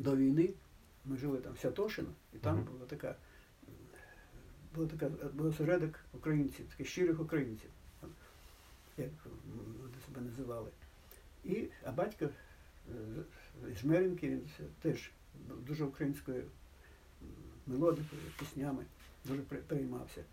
до війни ми жили там в Святошино, і там Мгм. був осередок українців, таких щирих українців, як вони себе називали. А батько з Жмеринки, він теж дуже українською мелодикою, піснями дуже переймався.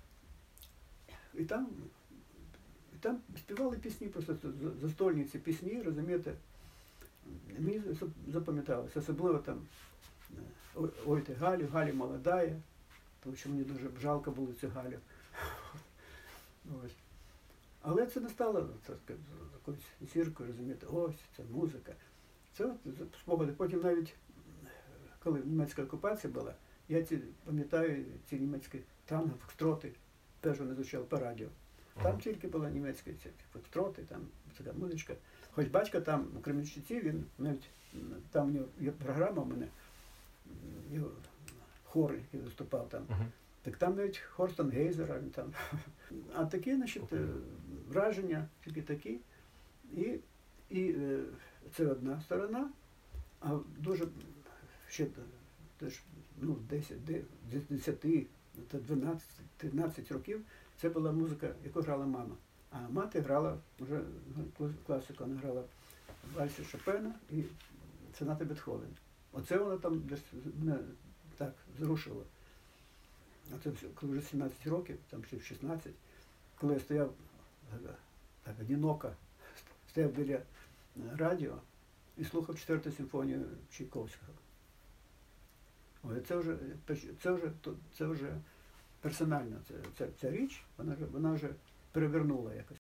І там співали пісні, просто застольні ці пісні, розумієте. Мені запам'яталося, особливо там «Ой ти Галю, Галя молодая», тому що мені дуже жалко було цю Галю. Ось. Але це не стало якоюсь зіркою, розумієте, ось це музика. Це от спогади. Потім навіть, коли німецька окупація була, я пам'ятаю ці німецькі танго, фокстроти, теж вони звучали по радіо. Там тільки була німецька фокстроти, там така музичка. Хоч батько там у Кременчуці, він навіть, там у нього є програма у мене, його хор, який виступав там. Так там навіть хор Стангейзера, він там. А такі, значить, враження, тільки такі. І це одна сторона, а дуже ще теж, 10, 12, 13 років це була музика, яку грала мама. А мати грала вже класику, вона грала вальси Шопена і сонати Бетховена. Оце вона там десь мене так зрушила. А це коли вже 17 років, там ще в 16, коли я стояв так одиноко, стояв біля радіо і слухав 4-ту симфонію Чайковського. Ой, це вже персонально, ця річ, вона вже перевернула якось.